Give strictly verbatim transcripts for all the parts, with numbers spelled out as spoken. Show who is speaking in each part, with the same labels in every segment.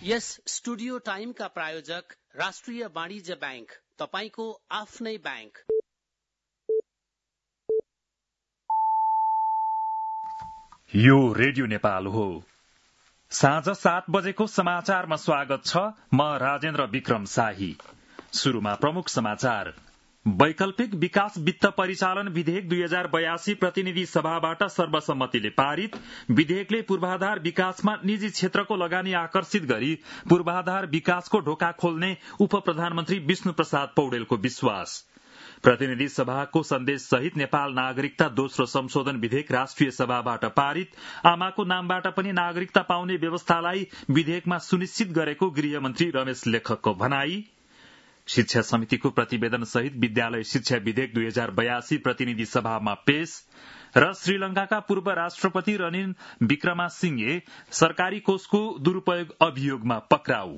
Speaker 1: यस studio टाइमका प्रायोजक राष्ट्रिय वाणिज्य बैंक, तपाईको आफ्नै बैंक।
Speaker 2: यो रेडियो नेपाल हो। साँझ सात बजेको समाचारमा स्वागत छ। म राजेन्द्र विक्रम शाही। सुरुमा प्रमुख समाचार। वैकल्पिक विकास वित्त परिचालन विधेयक दुई हजार बयासी प्रतिनिधि सभाबाट सर्वसम्मतिले पारित। विधेयकले पूर्वाधार विकासमा निजी क्षेत्रको लगानी आकर्षित गरी पूर्वाधार विकासको ढोका खोल्ने उप प्रधानमन्त्री विष्णु प्रसाद पौडेलको विश्वास। प्रतिनिधि सभाको सन्देश सहित नेपाल नागरिकता दोस्रो संशोधन विधेयक राष्ट्रिय सभाबाट पारित। आमाको नामबाट पनि नागरिकता पाउने व्यवस्थालाई विधेयकमा सुनिश्चित गरेको गृहमन्त्री रमेश लेखकको भनाई। शिक्षा समितिको प्रतिवेदन सहित विद्यालय शिक्षा विधेयक दुई हजार बयासी प्रतिनिधि सभामा पेश। र श्रीलंकाका पूर्व राष्ट्रपति रनिल विक्रमासिंघे सरकारी कोषको दुरूपयोग अभियोगमा पक्राउ।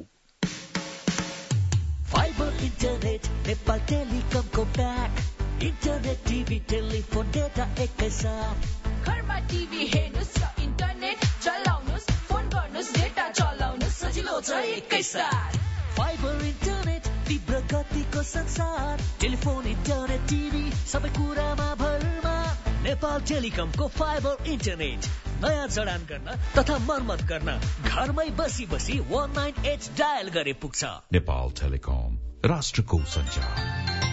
Speaker 3: फाइबर इन्टरनेट नेपाल टेलिकमको प्याक। इन्टरनेट टिभी टेलिफोन डेटा एकैसाथ।
Speaker 4: घरमा टिभी हेर्नुस् र इन्टरनेट चलाउनुस्, फोन गर्नुस्, डेटा चलाउनुस्, सजिलो छ एकैसाथ।
Speaker 3: फाइबर इन्टरनेट तीव्र गतिको संसार। टेलिफोन, इन्टरनेट, टिभी सबै कुरामा भरमा। नेपाल टेलिकमको फाइबर इन्टरनेट नयाँ जडान गर्न तथा मर्मत गर्न घरमै बसी बसी वन नाइन एट डायल गरे पुग्छ।
Speaker 5: नेपाल टेलिकम, राष्ट्रको सञ्चार।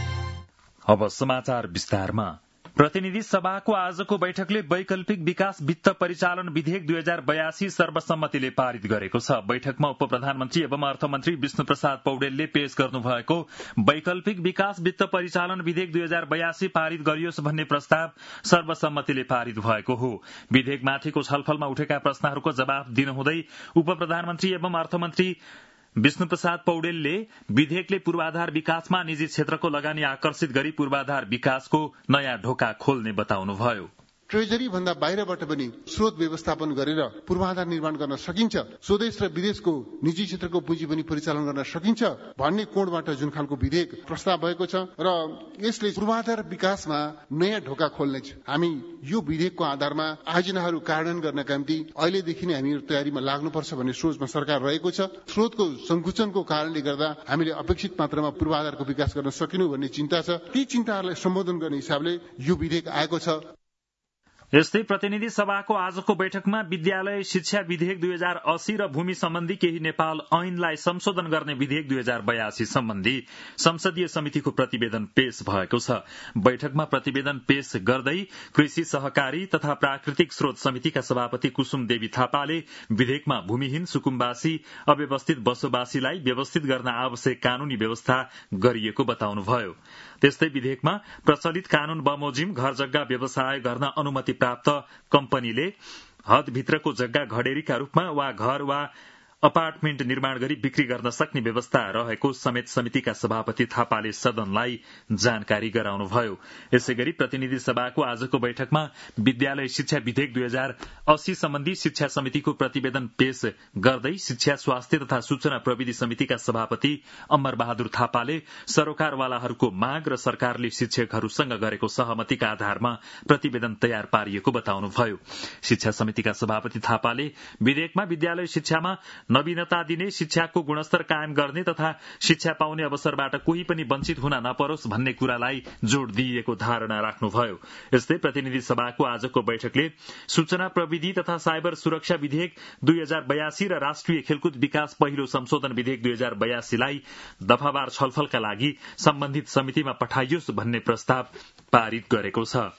Speaker 2: अब समाचार विस्तारमा। प्रतिनिधि सभाको आजको बैठकले वैकल्पिक विकास वित्त परिचालन विधेयक दुई हजार बयासी सर्वसम्मतिले पारित गरेको छ। बैठकमा उप प्रधानमन्त्री एवं अर्थमन्त्री विष्णु प्रसाद पौडेलले पेश गर्नुभएको वैकल्पिक विकास वित्त परिचालन विधेयक दुई हजार बयासी पारित गरियोस् भन्ने प्रस्ताव सर्वसम्मतिले पारित भएको हो। विधेयकमाथिको छलफलमा उठेका प्रश्नहरूको जवाफ दिनुहुँदै उप प्रधानमन्त्री एवं अर्थमन्त्री विष्णु प्रसाद पौडेलले विधेयकले पूर्वाधार विकासमा निजी क्षेत्रको लगानी आकर्षित गरी पूर्वाधार विकासको नयाँ ढोका खोल्ने बताउनुभयो।
Speaker 6: ट्रेजरी भन्दा बाहिरबाट पनि स्रोत व्यवस्थापन गरेर पूर्वाधार निर्माण गर्न सकिन्छ। स्वदेश र विदेशको निजी क्षेत्रको पुँजी पनि परिचालन गर्न सकिन्छ भन्ने कोणबाट जुन खालको विधेयक प्रस्ताव भएको छ र यसले पूर्वाधार विकासमा नयाँ ढोका खोल्नेछ। हामी यो विधेयकको आधारमा आयोजनाहरू कार्यान्वयन गर्नका निम्ति अहिलेदेखि नै हामी तयारीमा लाग्नुपर्छ भन्ने सोचमा सरकार रहेको छ। स्रोतको संकुचनको कारणले गर्दा हामीले अपेक्षित मात्रामा पूर्वाधारको विकास गर्न सकिनु भन्ने चिन्ता छ। ती चिन्ताहरूलाई सम्बोधन गर्ने हिसाबले यो विधेयक आएको छ।
Speaker 2: यस्तै प्रतिनिधि सभाको आजको बैठकमा विद्यालय शिक्षा विधेयक दुई हजार अस्सी र भूमि सम्बन्धी केही नेपाल ऐनलाई संशोधन गर्ने विधेयक दुई हजार बयासी सम्बन्धी संसदीय समितिको प्रतिवेदन पेश भएको छ। बैठकमा प्रतिवेदन पेश गर्दै कृषि सहकारी तथा प्राकृतिक स्रोत समितिका सभापति कुसुम देवी थापाले विधेयकमा भूमिहीन सुकुम्बासी अव्यवस्थित बसोबासीलाई व्यवस्थित गर्न आवश्यक कानूनी व्यवस्था गरिएको बताउनुभयो। त्यस्तै विधेयकमा प्रचलित कानून बमोजिम घर जग्गा व्यवसाय गर्न अनुमति प्राप्त कम्पनीले हदभित्रको जग्गा घडेरीका रूपमा वा घर वा अपार्टमेन्ट निर्माण गरी बिक्री गर्न सक्ने व्यवस्था रहेको समेत समितिका सभापति थापाले सदनलाई जानकारी गराउनुभयो। यसै गरी प्रतिनिधि सभाको आजको बैठकमा विद्यालय शिक्षा विधेयक दुई हजार अस्सी सम्बन्धी शिक्षा समितिको प्रतिवेदन पेश गर्दै शिक्षा स्वास्थ्य तथा सूचना प्रविधि समितिका सभापति अमर बहादुर थापाले सरोकारवालाहरूको माग र सरकारले शिक्षकहरूसँग गरेको सहमतिका आधारमा प्रतिवेदन तयार पारिएको बताउनुभयो। शिक्षा समितिका सभापति थापाले विधेयकमा विद्यालय शिक्षामा नवीनता दिने, शिक्षाको गुणस्तर कायम गर्ने तथा शिक्षा पाउने अवसरबाट कोही पनि वञ्चित हुन नपरोस् भन्ने कुरालाई जोड़ दिइएको धारणा राख्नुभयो। यस्तै प्रतिनिधि सभाको आजको बैठकले सूचना प्रविधि तथा साइबर सुरक्षा विधेयक दुई हजार बयासी र राष्ट्रिय खेलकुद विकास पहिलो संशोधन विधेयक दुई हजार बयासीलाई दफावार छलफलका लागि सम्बन्धित समितिमा पठाइयोस् भन्ने प्रस्ताव पारित गरेको छ।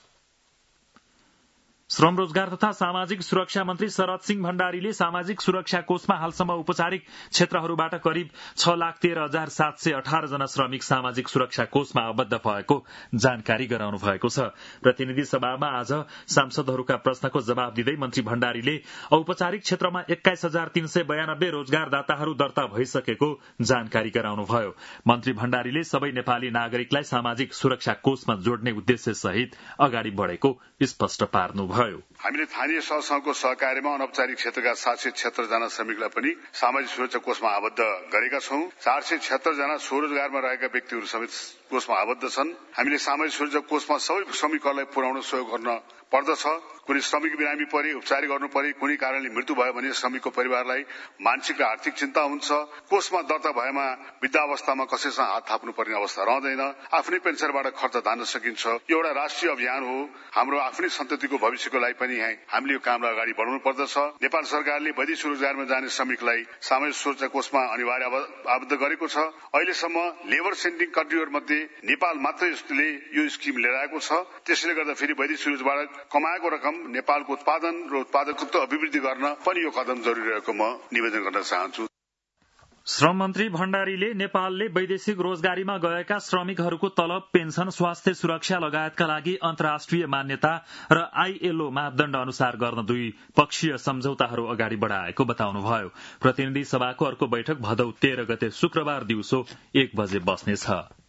Speaker 2: श्रम रोजगार तथा सामाजिक सुरक्षा मन्त्री शरद सिंह भण्डारीले सामाजिक सुरक्षा कोषमा हालसम्म औपचारिक क्षेत्रहरूबाट करिब छ लाख तेह्र हजार सात सय अठार जना श्रमिक सामाजिक सुरक्षा कोषमा आबद्ध भएको जानकारी गराउनु भएको छ। प्रतिनिधि सभामा आज सांसदहरूका प्रश्नको जवाब दिँदै मन्त्री भण्डारीले औपचारिक क्षेत्रमा एक्काइस हजार तीन सय बयानब्बे रोजगारदाताहरू दर्ता भइसकेको जानकारी गराउनुभयो। मन्त्री भण्डारीले सबै नेपाली नागरिकलाई सामाजिक सुरक्षा कोषमा जोड्ने उद्देश्य सहित अगाडि बढ़ेको स्पष्ट पार्नुभयो।
Speaker 7: हामीले स्थानीय संस्थाको सहकार्यमा अनौपचारिक क्षेत्रका सात सय छिहत्तर जना श्रमिकलाई पनि सामाजिक सुरक्षा कोषमा आबद्ध गरेका छौं। चार सय छिहत्तर जना स्वरोजगारमा रहेका व्यक्तिहरू समेत कोषमा आबद्ध छन्। हामीले सामाजिक सुरक्षा कोषमा सबै श्रमिकहरूलाई पुर्याउन सहयोग गर्न पर्दछ। कुनै श्रमिक बिरामी परे, उपचार गर्नु परे, कुनै कारणले मृत्यु भयो भने श्रमिकको परिवारलाई मानसिक र आर्थिक चिन्ता हुन्छ। कोषमा दर्ता भएमा वृद्धावस्थामा कसैसँग हात थाप्नु पर्ने अवस्था रहँदैन। आफ्नै पेन्सनबाट खर्च धान्न सकिन्छ। यो एउटा राष्ट्रिय अभियान हो। हाम्रो आफ्नै सन्ततिको भविष्यको लागि पनि हामीले यो कामलाई अगाडि बढाउनु पर्दछ। नेपाल सरकारले वैदेशिक रोजगारमा जाने श्रमिकलाई सामाजिक सुरक्षा कोषमा अनिवार्य आबद्ध गरेको छ। अहिलेसम्म लेबर सेन्डिङ कन्ट्रीहरू मध्ये नेपाल मात्रैले यो स्किम लिएर आएको छ। त्यसैले गर्दा फेरि वैदेशिक रोजगारबाट कमाएको रकम नेपालको उत्पादन र उत्पादकत्व अभिवृद्धि गर्न पनि यो कदम जरुरी रहेको म निवेदन गर्न चाहन्छु।
Speaker 2: श्रम मन्त्री भण्डारीले नेपालले वैदेशिक रोजगारीमा गएका श्रमिकहरूको तलब, पेन्सन, स्वास्थ्य सुरक्षा लगायतका लागि अन्तर्राष्ट्रिय मान्यता र आईएलओ मापदण्ड अनुसार गर्न दुई पक्षीय सम्झौताहरू अगाडि बढ़ाएको बताउनुभयो। प्रतिनिधि सभाको अर्को बैठक भदौ तेह्र गते शुक्रबार दिउँसो एक बजे बस्नेछ।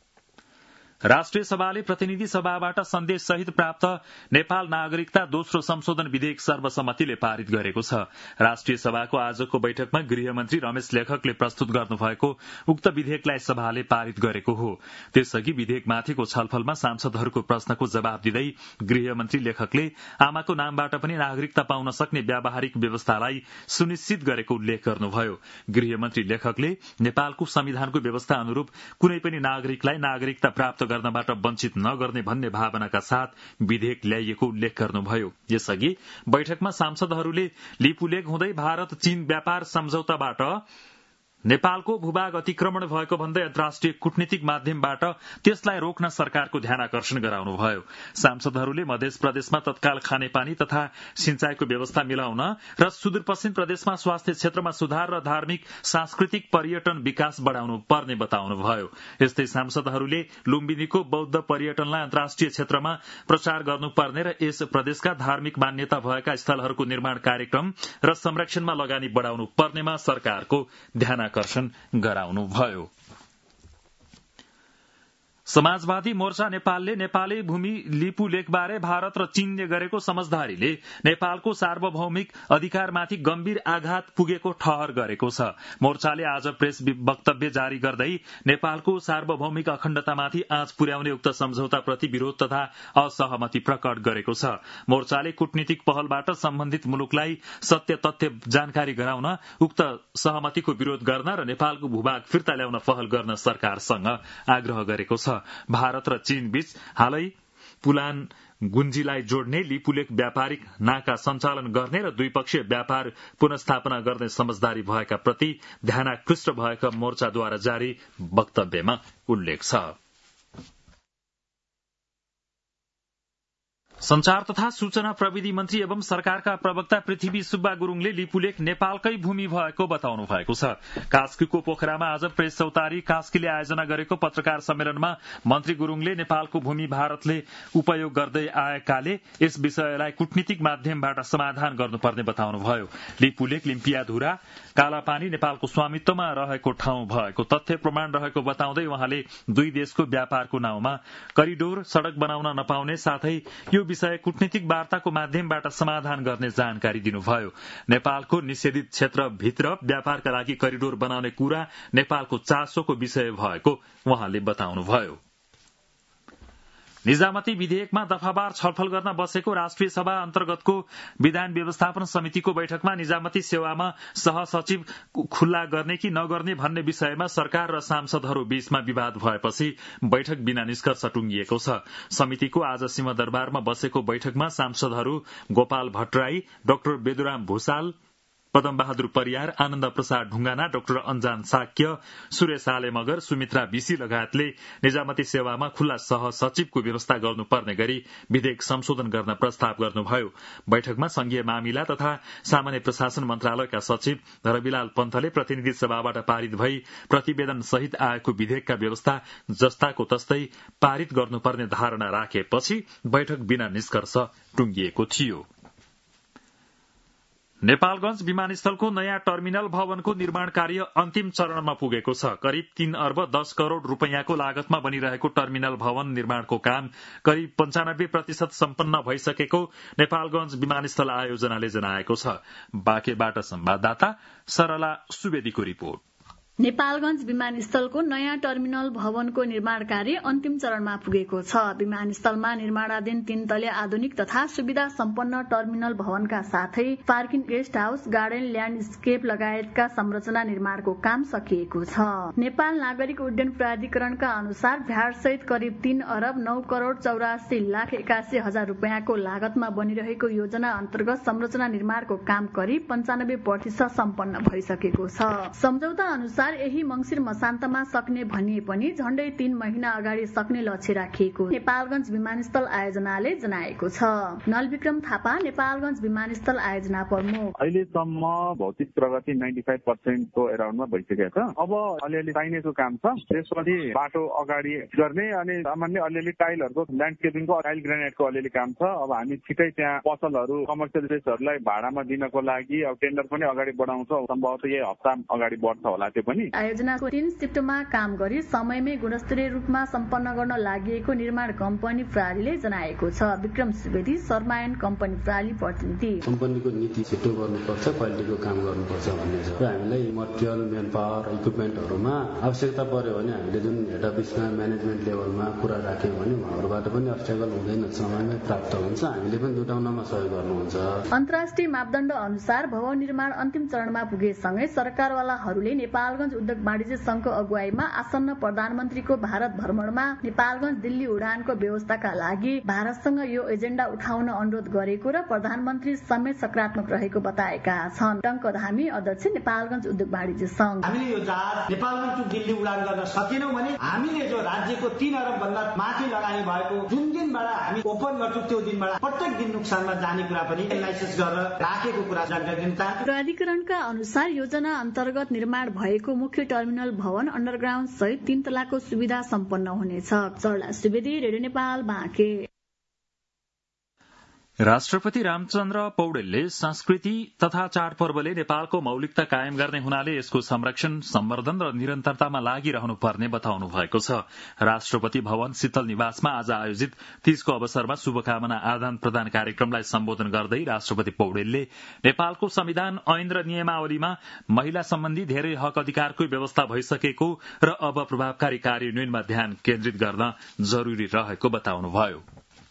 Speaker 2: राष्ट्रिय सभाले प्रतिनिधि सभाबाट सन्देश सहित प्राप्त नेपाल नागरिकता दोस्रो संशोधन विधेयक सर्वसम्मतिले पारित गरेको छ। राष्ट्रिय सभाको आजको बैठकमा गृहमन्त्री रमेश लेखकले प्रस्तुत गर्नुभएको उक्त विधेयकलाई सभाले पारित गरेको हो। त्यसअघि विधेयकमाथिको छलफलमा सांसदहरूको प्रश्नको जवाब दिँदै गृहमन्त्री लेखकले आमाको नामबाट पनि नागरिकता पाउन सक्ने व्यावहारिक व्यवस्थालाई सुनिश्चित गरेको उल्लेख गर्नुभयो। गृहमन्त्री लेखकले नेपालको संविधानको व्यवस्था अनुरूप कुनै पनि नागरिकलाई नागरिकता प्राप्त गर्नबाट वञ्चित नगर्ने भन्ने भावनाका साथ विधेयक ल्याइएको उल्लेख गर्नुभयो। यसअघि बैठकमा सांसदहरूले लिपुलेक हुँदै भारत चीन व्यापार सम्झौताबाट नेपालको भूभाग अतिक्रमण भएको भन्दै अन्तर्राष्ट्रिय कूटनीतिक माध्यमबाट त्यसलाई रोक्न सरकारको ध्यानाकर्षण गराउनुभयो। सांसदहरूले मध्य प्रदेशमा तत्काल खानेपानी तथा सिंचाईको व्यवस्था मिलाउन र सुदूरपश्चिम प्रदेशमा स्वास्थ्य क्षेत्रमा सुधार र धार्मिक सांस्कृतिक पर्यटन विकास बढ़ाउनु पर्ने बताउनुभयो। यस्तै सांसदहरूले लुम्बिनीको बौद्ध पर्यटनलाई अन्तर्राष्ट्रिय क्षेत्रमा प्रचार गर्नुपर्ने र यस प्रदेशका धार्मिक मान्यता भएका स्थलहरूको निर्माण कार्यक्रम र संरक्षणमा लगानी बढ़ाउनु पर्नेमा सरकारको ध्यान आकर्षण गराउनुभयो। समाजवादी मोर्चा नेपालले नेपाली भूमि लिपुलेकबारे भारत र चीनले गरेको समझदारीले नेपालको सार्वभौमिक अधिकारमाथि गम्भीर आघात पुगेको ठहर गरेको छ। मोर्चाले आज प्रेस वक्तव्य जारी गर्दै नेपालको सार्वभौमिक अखण्डतामाथि आँच पुर्याउने उक्त सम्झौताप्रति विरोध तथा असहमति प्रकट गरेको छ। मोर्चाले कूटनीतिक पहलबाट सम्बन्धित मुलुकलाई सत्य तथ्य जानकारी गराउन उक्त सहमतिको विरोध गर्न र नेपालको भूभाग फिर्ता ल्याउन पहल गर्न सरकारसँग आग्रह गरेको छ। भारत र चीन बीच हालै पुलान गुन्जीलाई जोड्ने लिपुलेक व्यापारिक नाका सञ्चालन गर्ने र द्विपक्षीय व्यापार पुनस्थापना गर्ने समझदारी भएका प्रति ध्यानाकृष्ट भएका मोर्चाद्वारा जारी वक्तव्यमा उल्लेख छ। संचार तथा सूचना प्रविधि मन्त्री एवं सरकारका प्रवक्ता पृथ्वी सुब्बा गुरूङले लिपुलेक नेपालकै भूमि भएको बताउनु भएको छ। कास्कीको पोखरामा आज प्रेस चौतारी कास्कीले आयोजना गरेको पत्रकार सम्मेलनमा मन्त्री गुरूङले नेपालको भूमि भारतले उपयोग गर्दै आएकाले यस विषयलाई कूटनीतिक माध्यमबाट समाधान गर्नुपर्ने बताउनुभयो। लिपुलेक लिम्पियाधुरा कालापानी नेपालको स्वामित्वमा रहेको ठाउँ भएको तथ्य प्रमाण रहेको बताउँदै उहाँले दुई देशको व्यापारको नाउँमा करिडोर सड़क बनाउन नपाउने साथै यो विषय कूटनीतिक वार्ताको माध्यमबाट समाधान गर्ने जानकारी दिनुभयो। नेपालको निषेधित क्षेत्रभित्र व्यापारका लागि करिडोर बनाउने कुरा नेपालको चासोको विषय भएको उहाँले बताउनुभयो। निजामती विधेयकमा दफावार छलफल गर्न बसेको राष्ट्रिय सभा अन्तर्गतको विधान व्यवस्थापन समितिको बैठकमा निजामती सेवामा सहसचिव खुल्ला गर्ने कि नगर्ने भन्ने विषयमा सरकार र सांसदहरू बीचमा विवाद भएपछि बैठक बिना निष्कर्ष टुंगिएको छ। समितिको आज सिंहदरबारमा बसेको बैठकमा सांसदहरू गोपाल भट्टराई, डाक्टर बेदुराम भूषाल, पदमबहादुर परियार, आनन्द प्रसाद ढुंगाना, डाक्टर अन्जान साक्य, सुरेश आले मगर, सुमित्रा बिसी लगायतले निजामती सेवामा खुल्ला सहसचिवको व्यवस्था गर्नुपर्ने गरी विधेयक संशोधन गर्न प्रस्ताव गर्नुभयो। बैठकमा संघीय मामिला तथा सामान्य प्रशासन मन्त्रालयका सचिव रविलाल पन्थले प्रतिनिधि सभाबाट पारित भई प्रतिवेदन सहित आएको विधेयकका व्यवस्था जस्ताको तस्तै पारित गर्नुपर्ने धारणा राखेपछि बैठक बिना निष्कर्ष टुंगिएको थियो। नेपालगंज विमानस्थलको नयाँ टर्मिनल भवनको निर्माण कार्य अन्तिम चरणमा पुगेको छ। करिब तीन अर्ब दस करोड़ रूपियाँको लागतमा बनिरहेको टर्मिनल भवन निर्माणको काम करिब पञ्चानब्बे प्रतिशत सम्पन्न भइसकेको नेपालगंज विमानस्थल आयोजनाले जनाएको छ। बाँकेबाट संवाददाता सरला सुवेदीको रिपोर्ट।
Speaker 8: नेपालगञ्ज विमानस्थलको नयाँ टर्मिनल भवनको निर्माण कार्य अन्तिम चरणमा पुगेको छ। विमानस्थलमा निर्माणाधीन तीन तले आधुनिक तथा सुविधा सम्पन्न टर्मिनल भवनका साथै parking, guest house, garden, landscape लगायतका संरचना निर्माणको काम सकिएको छ। नेपाल नागरिक उड्डयन प्राधिकरणका अनुसार भ्याट सहित करिब तीन अरब नौ करोड़ चौरासी लाख एकासी हजार रूपियाँको लागतमा बनिरहेको योजना अन्तर्गत संरचना निर्माणको काम करिब पञ्चानब्बे प्रतिशत सम्पन्न भइसकेको छ। सम्झौता अनुसार यही मंगिर मसान्तमा सक्ने भनिए पनि झण्डै तीन महिना अगाडि सक्ने लक्ष्य राखिएको नेपालगञ्ज विमानस्थल आयोजनाले जनाएको छ। नलविक्रम थापा, नेपालगञ्ज विमानस्थल आयोजना प्रमुख।
Speaker 9: अहिलेसम्म भौतिक प्रगति नाइन्टी फाइभ पर्सेन्टको एराउन्डमा भइसकेको छ। अब अलिअलि चाहिनेको काम छ। त्यसपछि बाटो अगाडि गर्ने अनि सामान्य अलिअलि टाइलहरूको ल्यान्डस्केपिङको टाइल ग्रेनाइटको अलिअलि काम छ। अब हामी छिटै त्यहाँ पसलहरू कमर्सियल स्पेसहरूलाई भाडामा दिनको लागि अब टेन्डर पनि अगाडि बढाउँछौँ। सम्भवतः यही हप्ता अगाडि बढ्छ होला। त्यो पनि
Speaker 8: आयोजनाको तीन शिफ्टमा काम गरी समयमै गुणस्तरीय रूपमा सम्पन्न गर्न लागि निर्माण कम्पनी प्रणालीले जनाएको छ। विक्रम सुवेदी, शर्मा एन्ड कम्पनी प्रणाली प्रतिनिधि।
Speaker 10: कम्पनीको नीति छिटो गर्नुपर्छ, क्वालिटीको काम गर्नुपर्छ भन्ने छ। हामीलाई मटेरियल, मेन पावर, इक्विपमेन्टहरूमा आवश्यकता पर्यो भने हामीले जुन हेड अफिसमा म्यानेजमेन्ट लेभलमा कुरा राख्यौँ भने उहाँहरूबाट पनि अब्स्ट्याकल हुँदैन, समयमै प्राप्त हुन्छ। हामीले पनि जुटाउनमा सहयोग गर्नुहुन्छ।
Speaker 8: अन्तर्राष्ट्रिय मापदण्ड अनुसार भवन निर्माण अन्तिम चरणमा पुगेसँगै सरकारवालाहरूले नेपालगञ्ज उद्योग वाणिज्य संघको अगुवाईमा आसन्न प्रधानमन्त्रीको भारत भ्रमणमा नेपालगञ्ज दिल्ली उडानको व्यवस्थाका लागि भारतसँग यो एजेण्डा उठाउन अनुरोध गरेको र प्रधानमन्त्री समेत सकारात्मक रहेको बताएका छन्। टंकधामी, अध्यक्ष, नेपालगञ्ज उद्योग वाणिज्य संघ।
Speaker 11: हामीले यो जहाज नेपालगञ्ज टु दिल्ली उडान गर्न सकेनौं भने हामीले जो राज्यको तीन अरब भन्दा माथि लगानी भएको जुन दिनबाट हामी ओपन गर्छौं त्यो दिनबाट प्रत्येक दिन नोक्सानमा जाने कुरा पनि लाइसेन्स गरेर राखेको कुरा जानकारी दिन चाहन्छु।
Speaker 8: प्राधिकरणका अनुसार योजना अन्तर्गत निर्माण भएको मुख्य टर्मिनल भवन अन्डरग्राउण्ड सहित तीन तलाको सुविधा सम्पन्न हुनेछ। चरला सुवेदी, रेडियो नेपाल, बाँके।
Speaker 2: राष्ट्रपति रामचन्द्र पौडेलले संस्कृति तथा चाडपर्वले नेपालको मौलिकता कायम गर्ने हुनाले यसको संरक्षण, सम्वर्धन र निरन्तरतामा लागिरहनु पर्ने बताउनु भएको छ। राष्ट्रपति भवन शीतल निवासमा आज आयोजित तीजको अवसरमा शुभकामना आदान प्रदान कार्यक्रमलाई सम्बोधन गर्दै राष्ट्रपति पौडेलले नेपालको संविधान, ऐन र नियमावलीमा महिला सम्बन्धी धेरै हक अधिकारको व्यवस्था भइसकेको र अब प्रभावकारी कार्यान्वयनमा ध्यान केन्द्रित गर्न जरूरी रहेको बताउनुभयो।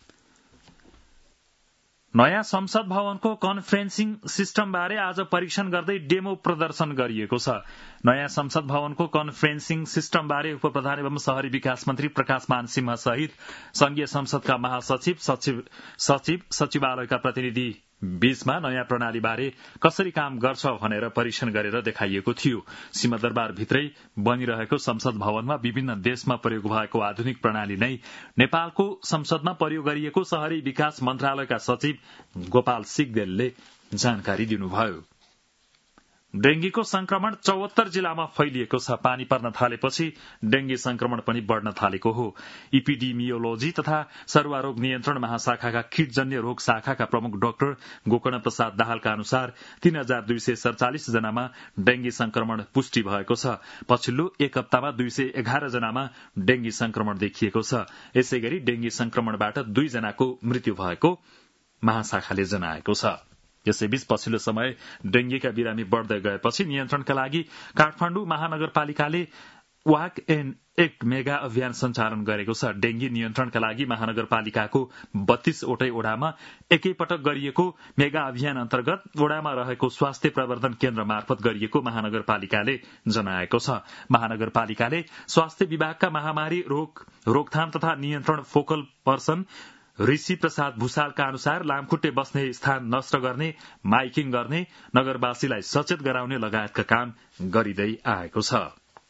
Speaker 2: नयाँ संसद भवनको कन्फरेन्सिङ सिस्टमबारे आज परीक्षण गर्दै डेमो प्रदर्शन गरिएको छ। नयाँ संसद भवनको कन्फरेन्सिङ सिस्टमबारे उप प्रधान एवं शहरी विकास मन्त्री प्रकाश मान सिंह सहित संघीय संसदका महासचिव, सचिव सचिव सचिवालयका प्रतिनिधि बीचमा नयाँ प्रणालीबारे कसरी काम गर्छ भनेर परीक्षण गरेर देखाइएको थियो। सिंहदरबार भित्रै बनिरहेको संसद भवनमा विभिन्न देशमा प्रयोग भएको आधुनिक प्रणाली नै नेपालको संसदमा प्रयोग गरिएको शहरी विकास मन्त्रालयका सचिव गोपाल सिगदेलले जानकारी दिनुभयो। डेंगीको संक्रमण चौहत्तर जिल्लामा फैलिएको छ। पानी पर्न थालेपछि डेंगी संक्रमण पनि बढ़न थालेको हो। इपिडिमियोलोजी तथा सर्वारोग नियन्त्रण महाशाखाका कीटजन्य रोग शाखाका प्रमुख डाक्टर गोकर्ण प्रसाद दाहालका अनुसार तीन हजार दुई सय सड़चालिस जनामा डेंगी संक्रमण पुष्टि भएको छ। पछिल्लो एक हप्तामा दुई सय एघार जनामा डेंगी संक्रमण देखिएको छ। यसै गरी डेंगी संक्रमणबाट दुई जनाको मृत्यु भएको महाशाखाले जनाएको छ। यसैबीच पछिल्लो समय डेंगीका बिरामी बढ़दै गएपछि नियन्त्रणका लागि काठमाडौँ महानगरपालिकाले वाक एन्ड एक्ट मेगा अभियान सञ्चालन गरेको छ। डेंगी नियन्त्रणका लागि महानगरपालिकाको बत्तीस वटै ओडामा एकैपटक गरिएको मेगा अभियान अन्तर्गत ओडामा रहेको स्वास्थ्य प्रवर्धन केन्द्र मार्फत गरिएको महानगरपालिकाले जनाएको छ। महानगरपालिकाले स्वास्थ्य विभागका महामारी रोग रोकथाम तथा नियन्त्रण फोकल पर्सन ऋषि प्रसाद भूषालका अनुसार लामखुट्टे बस्ने स्थान नष्ट गर्ने, माइकिङ गर्ने, नगरवासीलाई सचेत गराउने लगायतका काम गरिँदै आएको छ।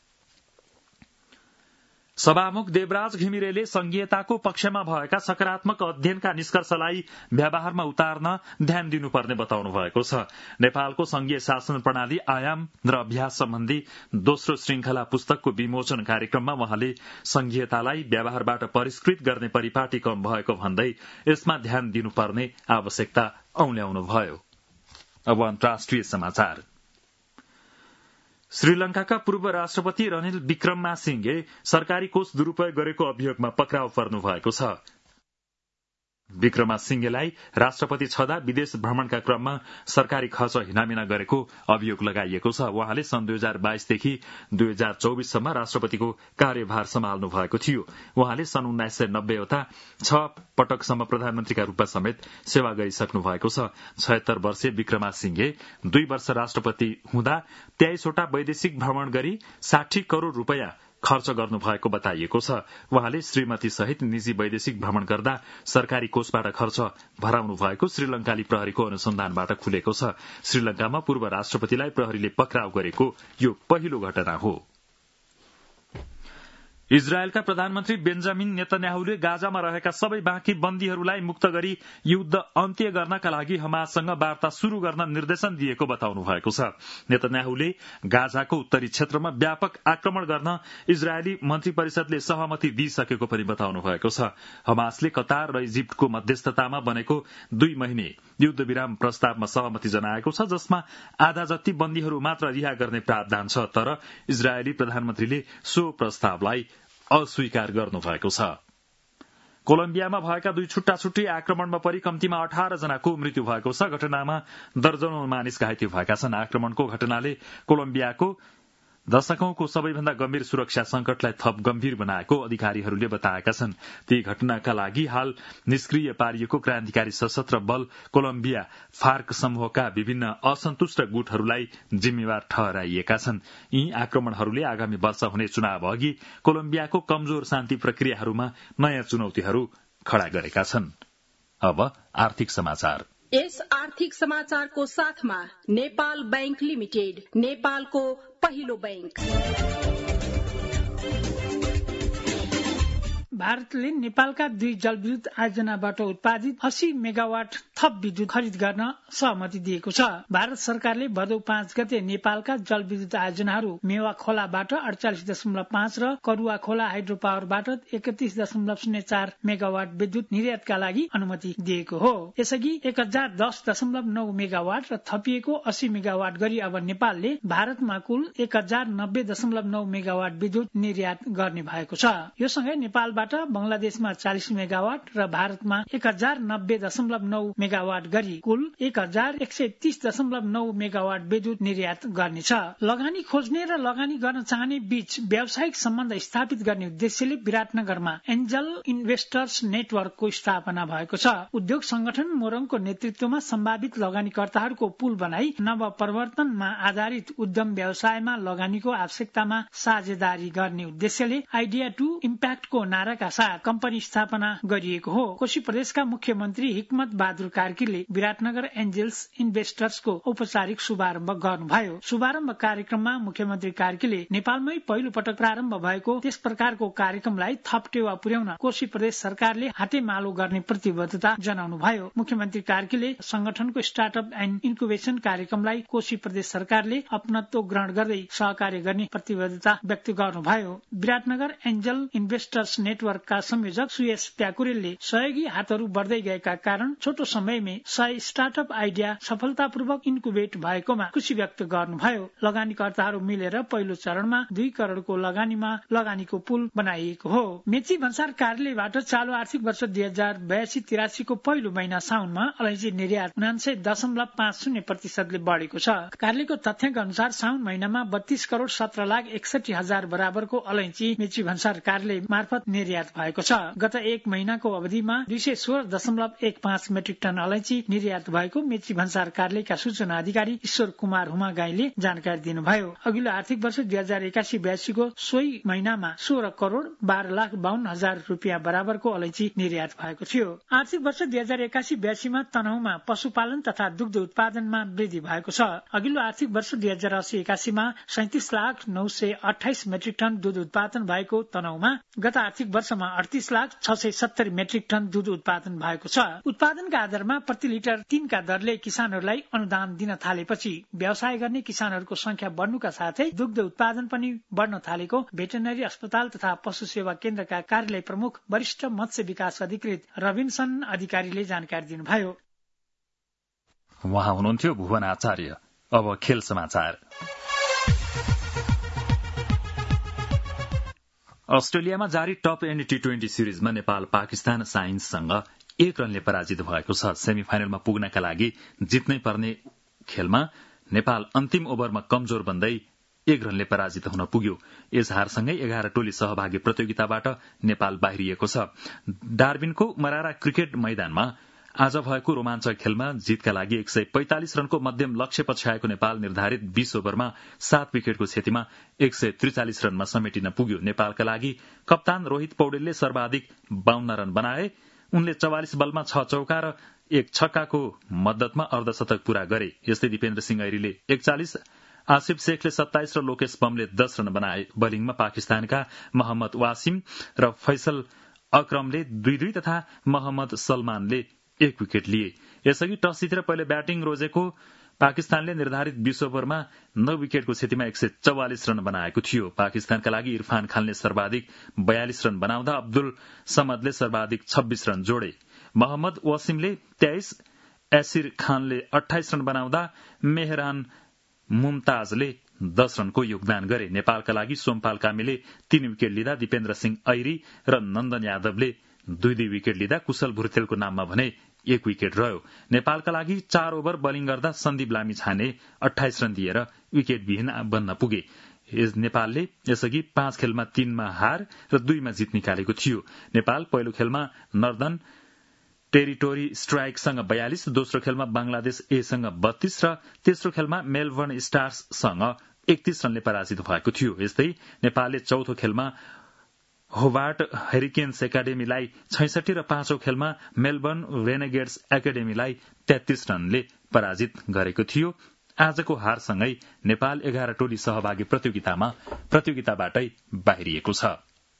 Speaker 2: सभामुख देवराज घिमिरेले संघीयताको पक्षमा भएका सकारात्मक अध्ययनका निष्कर्षलाई व्यवहारमा उतार्न ध्यान दिनुपर्ने बताउनु भएको छ। नेपालको संघीय शासन प्रणाली, आयाम र अभ्यास सम्बन्धी दोस्रो श्रृंखला पुस्तकको विमोचन कार्यक्रममा उहाँले संघीयतालाई व्यवहारबाट परिष्कृत गर्ने परिपाटी कम भएको भन्दै यसमा ध्यान दिनुपर्ने आवश्यकता औल्याउनुभयो। अब अन्तर्राष्ट्रिय समाचार। श्रीलंकाका पूर्व राष्ट्रपति रनिल विक्रमसिंघे सरकारी कोष दुरूपयोग गरेको अभियोगमा पक्राउ पर्नु भएको छ। विक्रमासिंघेलाई राष्ट्रपति छँदा विदेश भ्रमणका क्रममा सरकारी खर्च हिनामिना गरेको अभियोग लगाइएको छ। उहाँले सन् दुई हजार बाइसदेखि दुई हजार चौबिससम्म राष्ट्रपतिको कार्यभार सम्हाल्नु भएको थियो। उहाँले सन् उन्नाइस सय नब्बेवटा छ पटकसम्म प्रधानमन्त्रीका रूपमा समेत सेवा गरिसक्नु भएको छ। छयत्तर वर्षीय विक्रमासिंघे दुई वर्ष राष्ट्रपति हुँदा तेइसवटा वैदेशिक भ्रमण गरी साठी करोड़ रूपियाँ खर्च गर्नुभएको बताइएको छ। उहाँले श्रीमती सहित निजी वैदेशिक भ्रमण गर्दा सरकारी कोषबाट खर्च भराउनु भएको श्रीलंकाली प्रहरीको अनुसन्धानबाट खुलेको छ। श्रीलंकामा पूर्व राष्ट्रपतिलाई प्रहरीले पक्राउ गरेको यो पहिलो घटना हो। इजरायलका प्रधानमन्त्री बेन्जामिन नेतन्याहुले गाजामा रहेका सबै बाँकी बन्दीहरूलाई मुक्त गरी युद्ध अन्त्य गर्नका लागि हमाससँग वार्ता शुरू गर्न निर्देशन दिएको बताउनु भएको छ। नेतन्याहुले गाजाको उत्तरी क्षेत्रमा व्यापक आक्रमण गर्न इजरायली मन्त्री परिषदले सहमति दिइसकेको पनि बताउनु भएको छ। हमासले कतार र इजिप्टको मध्यस्थतामा बनेको दुई महिने युद्ध विराम प्रस्तावमा सहमति जनाएको छ, जसमा आधा जति बन्दीहरू मात्र रिहा गर्ने प्रावधान छ। तर इजरायली प्रधानमन्त्रीले सो प्रस्तावलाई अस्वीकार गर्नुभएको छ। कोलम्बियामा भएका दुई छुट्टा छुट्टी आक्रमणमा परि कम्तीमा अठार जनाको मृत्यु भएको छ। घटनामा दर्जनौं मानिस घाइते भएका छन्। आक्रमणको घटनाले कोलम्बियाको दशकौंको सबैभन्दा गम्भीर सुरक्षा संकटलाई थप गम्भीर बनाएको अधिकारीहरूले बताएका छन्। ती घटनाका लागि हाल निष्क्रिय पारिएको क्रान्तिकारी सशस्त्र बल कोलम्बिया फार्क समूहका विभिन्न असन्तुष्ट गुटहरूलाई जिम्मेवार ठहराइएका छन्। यी आक्रमणहरूले आगामी वर्ष हुने चुनाव अघि कोलम्बियाको कमजोर शान्ति प्रक्रियाहरूमा नयाँ चुनौतीहरू खड़ा गरेका छन्। अब आर्थिक समाचार।
Speaker 12: यस आर्थिक समाचारको साथमा नेपाल बैंक लिमिटेड, नेपालको पहिलो बैंक।
Speaker 13: भारतले नेपालका दुई जलविद्युत आयोजनाबाट उत्पादित अस्सी मेगावाट थप विद्युत खरिद गर्न सहमति दिएको छ। भारत सरकारले भदौ पाँच गते नेपालका जलविद्युत आयोजनाहरू मेवा खोलाबाट अडचालिस दशमलव पाँच र करुवा खोला हाइड्रो पावरबाट एकतीस दशमलव शून्य चार मेगावाट विद्युत निर्यातका लागि अनुमति दिएको हो। यसअघि एक हजार दस दशमलव नौ मेगावाट र थपिएको अस्सी मेगावाट गरी अब नेपालले भारतमा कुल एक हजार नब्बे दशमलव नौ मेगावाट विद्युत निर्यात गर्ने भएको छ। यो सँगै नेपालबाट बंगलादेशमा चालिस मेगावाट र भारतमा एक हजार नब्बे दशमलव नौ मेगावाट गरी कुल एक हजार एक सय तीस दशमलव नौ मेगावाट विद्युत निर्यात गर्नेछ। लगानी खोज्ने र लगानी गर्न चाहने बीच व्यावसायिक सम्बन्ध स्थापित गर्ने उद्देश्यले विराटनगरमा एन्जल इन्भेस्टर्स नेटवर्कको स्थापना भएको छ। उद्योग संगठन मोरङको नेतृत्वमा सम्भावित लगानीकर्ताहरूको पुल बनाई नव परिवर्तनमा आधारित उद्यम व्यवसायमा लगानीको आवश्यकतामा साझेदारी गर्ने उद्देश्यले आइडिया टू इम्प्याक्टको नारा का साथ कम्पनी स्थापना गरिएको हो। कोशी प्रदेशका मुख्यमन्त्री हिक्मत बहादुर कार्कीले विराटनगर एन्जेल्स इन्भेस्टर्सको औपचारिक शुभारम्भ गर्नुभयो। शुभारम्भ कार्यक्रममा मुख्यमन्त्री कार्कीले नेपालमै पहिलो पटक प्रारम्भ भएको त्यस प्रकारको कार्यक्रमलाई थप टेवा पुर्याउन कोशी प्रदेश सरकारले हातेमालो गर्ने प्रतिबद्धता जनाउनुभयो। मुख्यमन्त्री कार्कीले संगठनको स्टार्टअप एण्ड इन्कुबेसन कार्यक्रमलाई कोशी प्रदेश सरकारले अपनत्व ग्रहण गर्दै सहकार्य गर्ने प्रतिबद्धता व्यक्त गर्नुभयो। विराटनगर एन्जल इन्भेस्टर्स नेटवर्कका संयोजक सुयश प्याकुरेलले सहयोगी हातहरू बढ्दै गएका कारण छोटो समयमै सय स्टार्टअप आइडिया सफलतापूर्वक इन्कुबेट भएकोमा खुशी व्यक्त गर्नुभयो। लगानीकर्ताहरू मिलेर पहिलो चरणमा दुई करोड़को लगानीमा लगानीको पुल बनाइएको हो। मेची भन्सार कार्यालयबाट चालु आर्थिक वर्ष दुई हजार बयासी तिरासीको पहिलो महिना साउनमा अलैँची निर्यात उनान्सय दशमलव पाँच शून्य प्रतिशतले बढेको छ। कार्यालयको तथ्याङ्क अनुसार साउन महिनामा बत्तीस करोड़ सत्र लाख एकसठी हजार बराबरको अलैँची मेची भन्सार कार्यालय मार्फत निर्यात भएको छ। गत एक महिनाको अवधिमा दुई सय सोह्र दशमलव एक पाँच मेट्रिक टन अलैँची निर्यात भएको मेची भन्सार कार्यालयका सूचना अधिकारी ईश्वर कुमार हुमागाईले जानकारी दिनुभयो। अघिल्लो आर्थिक वर्ष दुई हजार एकासी बयासीको सोही महिनामा सोह्र करोड़ बाह्र लाख बाहन्न हजार रूपियाँ बराबरको अलैँची निर्यात भएको थियो। आर्थिक वर्ष दुई हजार एकासी बयासीमा तनहुमा पशुपालन तथा दुग्ध उत्पादनमा वृद्धि भएको छ। अघिल्लो आर्थिक वर्ष दुई हजार अस्सी एकासीमा सैतिस लाख नौ सय अठाइस मेट्रिक टन दूध उत्पादन भएको तनहुमा गत आर्थिक वर्षमा अडतीस लाख छ सय सत्तरी मेट्रिक टन दूध उत्पादन भएको छ। उत्पादनका आधारमा प्रति लिटर तीनका दरले किसानहरूलाई अनुदान दिन थालेपछि व्यवसाय गर्ने किसानहरूको संख्या बढ्नुका साथै दुग्ध उत्पादन पनि बढ्न थालेको भेटनरी अस्पताल तथा पशु सेवा केन्द्रका कार्यालय प्रमुख वरिष्ठ मत्स्य विकास अधिकृत रविनसन अधिकारीले जानकारी दिनुभयो।
Speaker 2: उहाँ हुनुहुन्थ्यो भुवन आचार्य। अब खेल समाचार। अस्ट्रेलियामा जारी टप एन्ड टी ट्वेन्टी सिरिजमा नेपाल पाकिस्तान साइन्ससँग एक रनले पराजित भएको छ। सेमी फाइनलमा पुग्नका लागि जित्नै पर्ने खेलमा नेपाल अन्तिम ओभरमा कमजोर बन्दै एक रनले पराजित हुन पुग्यो। यस हारसँगै एघार टोली सहभागी प्रतियोगिताबाट नेपाल बाहिरिएको छ। डार्बिनको मरारा क्रिकेट मैदानमा आज भएको रोमाञ्चक खेलमा जितका लागि एक सय पैंतालिस रनको मध्यम लक्ष्य पछ्याएको नेपाल निर्धारित बीस ओभरमा सात विकेटको क्षतिमा एक सय त्रिचालिस रनमा समेटिन पुग्यो। नेपालका लागि कप्तान रोहित पौडेलले सर्वाधिक बाहन्न रन बनाए। उनले चौवालिस बलमा छ चौका र एक छक्काको मद्दतमा अर्धशतक पूरा गरे। यस्तै दिपेन्द्र सिंह ऐरीले एकचालिस, आसिफ शेखले सत्ताइस र लोकेश बमले दस रन बनाए। बलिङमा पाकिस्तानका मोहम्मद वासिम र फैसल अक्रमले दुई दुई तथा मोहम्मद सलमानले एक विकेट लिए। यसअघि टस जितेर पहिले ब्याटिङ रोजेको पाकिस्तानले निर्धारित बीस ओभरमा नौ विकेटको क्षतिमा एक सय चौवालिस रन बनाएको थियो। पाकिस्तानका लागि इरफान खानले सर्वाधिक बयालिस रन बनाउँदा अब्दुल समदले सर्वाधिक छब्बीस रन जोडे। मोहम्मद वासिमले तेइस, एसिर खानले अठाइस रन बनाउँदा मेहरान मुमताजले दस रनको योगदान गरे। नेपालका लागि सोमपाल कामीले तीन विकेट लिँदा दिपेन्द्र सिंह ऐरी र नन्दन यादवले दुई दुई विकेट लिँदा कुशल भुर्तेलको नाममा भने एक विकेट रह्यो। नेपालका लागि चार ओभर बलिङ गर्दा सन्दीप लामिछाने अठाइस रन दिएर विकेट विहीन बन्न पुगे। नेपालले यसअघि पाँच खेलमा तीनमा हार र दुईमा जित निकालेको थियो। नेपाल पहिलो खेलमा नर्दन टेरिटोरी स्ट्राइकसँग बयालिस, दोस्रो खेलमा बंगलादेश एसँग बत्तीस र तेस्रो खेलमा मेलबर्न स्टार्ससँग एकतीस रनले पराजित भएको थियो। यस्तै नेपालले चौथो खेलमा होबार्ट हेरिकेन्स एकाडेमीलाई छैसठी र पाँचौं खेलमा मेलबर्न रेनेगेड्स एकाडेमीलाई तेत्तीस रनले पराजित गरेको थियो। आजको हारसँगै नेपाल एघार टोली सहभागी प्रतियोगितामा प्रतियोगिताबाटै बाहिरिएको छ।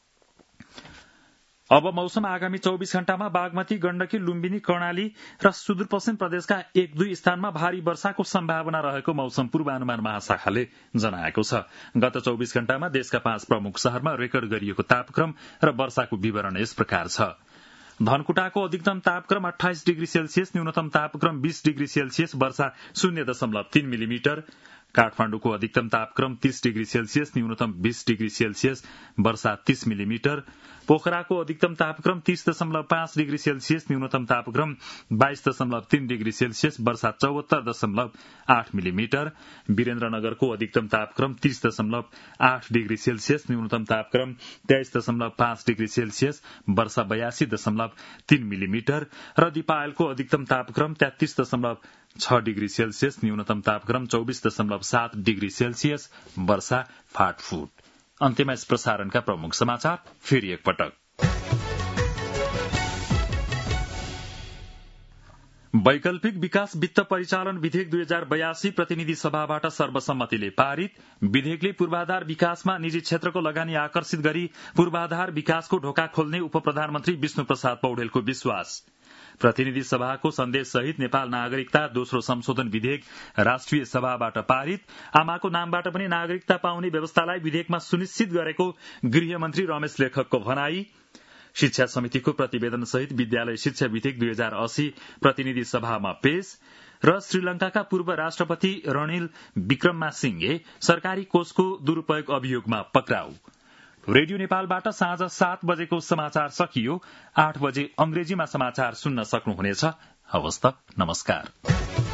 Speaker 2: अब मौसम। आगामी चौबीस घण्टामा बागमती, गण्डकी, लुम्बिनी, कर्णाली र सुदूरपश्चिम प्रदेशका एक दुई स्थानमा भारी वर्षाको सम्भावना रहेको मौसम पूर्वानुमान महाशाखाले जनाएको छ। गत चौबीस घण्टामा देशका पाँच प्रमुख शहरमा रेकर्ड गरिएको तापक्रम र वर्षाको विवरण यस प्रकार छ। धनकुटाको अधिकतम तापक्रम अठाइस डिग्री सेल्सियस, न्यूनतम तापक्रम बीस डिग्री सेल्सियस, वर्षा शून्य दशमलव तीन मिलिमिटर। काठमाडौँको अधिकतम तापक्रम तीस डिग्री सेल्सियस, न्यूनतम बीस डिग्री सेल्सियस, वर्षा तीस मिलिमिटर। पोखराको अधिकतम तापक्रम तीस दशमलव पाँच डिग्री सेल्सियस, न्यूनतम तापक्रम बाइस दशमलव तीन डिग्री सेल्सियस, वर्षा चौहत्तर दशमलव आठ मिलिमिटर। वीरेन्द्रनगरको अधिकतम तापक्रम तीस दशमलव आठ डिग्री सेल्सियस, न्यूनतम तापक्रम तेइस दशमलव पाँच डिग्री सेल्सियस, वर्षा बयासी दशमलव तीन मिलिमिटर। र दिपायलको अधिकतम तापक्रम तेत्तीस दशमलव छ डिग्री सेल्सियस, न्यूनतम तापक्रम चौबीस दशमलव सात डिग्री सेल्सियस, वर्षा फाटफुट। अन्त्यमा यस प्रसारणका प्रमुख समाचार फेरि एकपटक। वैकल्पिक विकास वित्त परिचालन विधेयक दुई हजार बयासी प्रतिनिधि सभाबाट सर्वसम्मतिले पारित। विधेयकले पूर्वाधार विकासमा निजी क्षेत्रको लगानी आकर्षित गरी पूर्वाधार विकासको ढोका खोल्ने उप प्रधानमन्त्री विष्णु प्रसाद पौडेलको विश्वास। प्रतिनिधि सभाको सन्देश सहित नेपाल नागरिकता दोस्रो संशोधन विधेयक राष्ट्रिय सभाबाट पारित। आमाको नामबाट पनि नागरिकता पाउने व्यवस्थालाई विधेयकमा सुनिश्चित गरेको गृहमन्त्री रमेश लेखकको भनाई। शिक्षा समितिको प्रतिवेदन सहित विद्यालय शिक्षा विधेयक दुई हजार अस्सी प्रतिनिधि सभामा पेश। र श्रीलंकाका पूर्व राष्ट्रपति रणिल विक्रमसिंघे सरकारी कोषको दुरूपयोग अभियोगमा पक्राउ। रेडियो नेपालबाट साँझ सात बजेको समाचार सकियो। आठ बजे अंग्रेजीमा समाचार सुन्न सक्नुहुनेछ। हवस् त, नमस्कार।